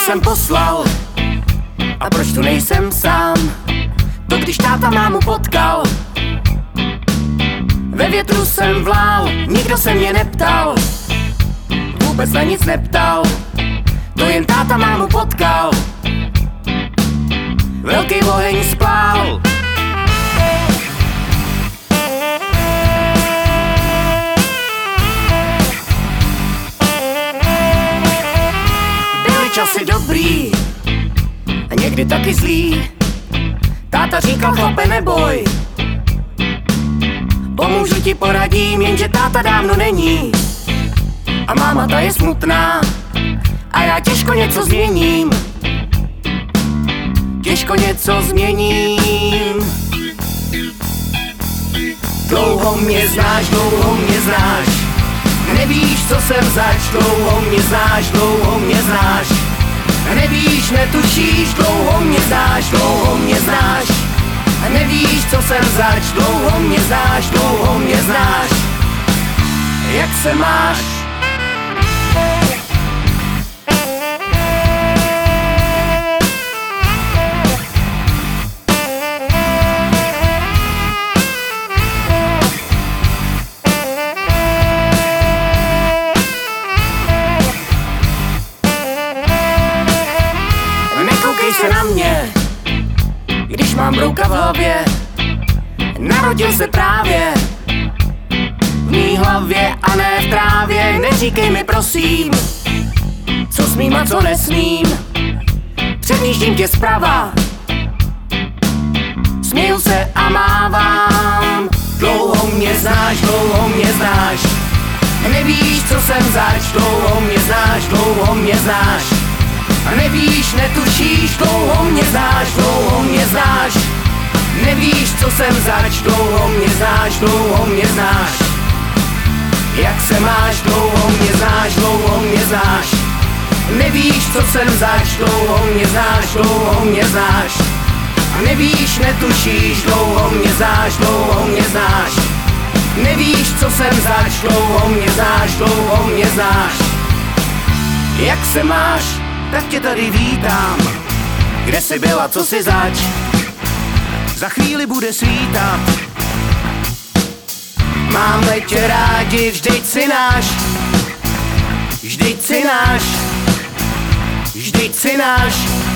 jsem poslal a proč tu nejsem sám? To když táta mámu potkal, ve větru jsem vlál, nikdo se mě neptal, vůbec na nic neptal, to jen táta mámu potkal, velký oheň splál. Byly časy dobrý a někdy taky zlý. Táta říkal, chlape, neboj, pomůžu ti, poradím, jenže táta dávno není a máma ta je smutná a já těžko něco změním. Těžko něco změním. Dlouho mě znáš, nevíš, co jsem zač. Dlouho mě znáš, nevíš, netušíš. Dlouho mě znáš, nevíš, co jsem zač. Dlouho mě znáš, jak se máš? Nekoukej se na mě, když mám brouka v hlavě. Narodil se právě v mý hlavě a ne v trávě. Neříkej mi prosím, co smím a co nesmím. Předjíždím tě zprava, směju se a mávám. Dlouho mě znáš, nevíš, co jsem zač. Dlouho mě znáš, nevíš, netušíš. Dlouho mě znáš, nevíš, co jsem zač. Dlouho mě znáš, jak se máš? Dlouho mě znáš, nevíš, co jsem zač. Dlouho mě znáš, nevíš, netušíš. Dlouho mě znáš, nevíš, co jsem zač. Dlouho mě znáš, jak se máš? Tak tě tady vítám, kde jsi byla, co jsi zač? Za chvíli bude svítat, máme tě rádi, vždyť si náš.